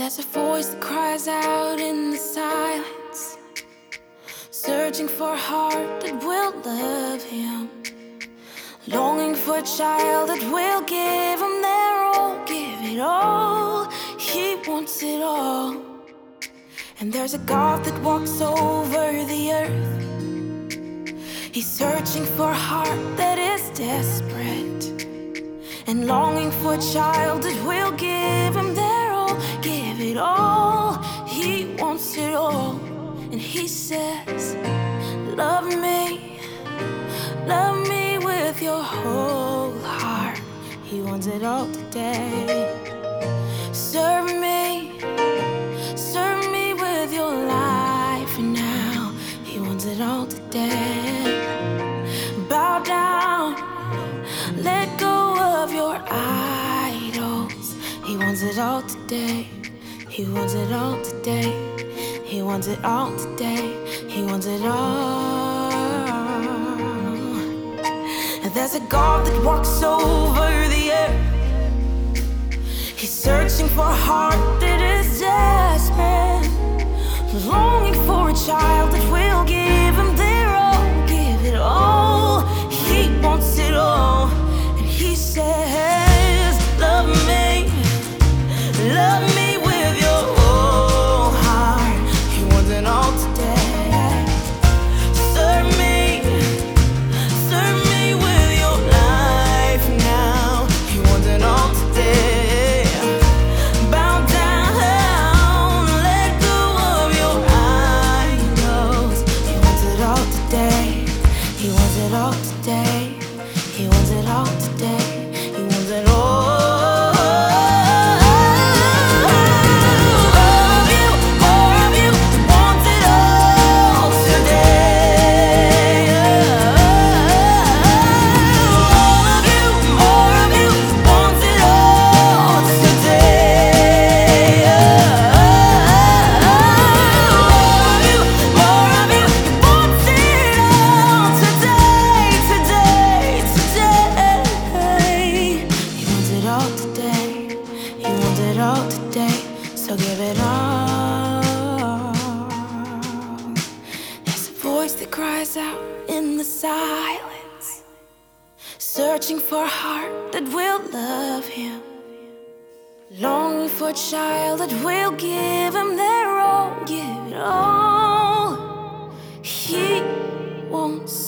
There's a voice that cries out in the silence, searching for a heart that will love him, longing for a child that will give him their all, give it all. He wants it all. And there's a God that walks over the earth. He's searching for a heart that is desperate and longing for a child that will give him their all, give it all. He wants it all. And he says, love me with your whole heart. He wants it all today. Serve me with your life now. He wants it all today. Bow down, let go of your idols. He wants it all today. He wants it all today. He wants it all today. He wants it all. And there's a God that walks over the earth. He's searching for a heart that is desperate, longing for a child that will give him their all, give it all. He wants it all. And he says, love me with your whole heart. He wants it all today. Serve me with your life now. He wants it all today. Bow down, let go of your idols. He wants it all today. He wants it all today. He wants it all today. He wants it all. So give it all. There's a voice that cries out in the silence, searching for a heart that will love him, longing for a child that will give him their all, give it all. He wants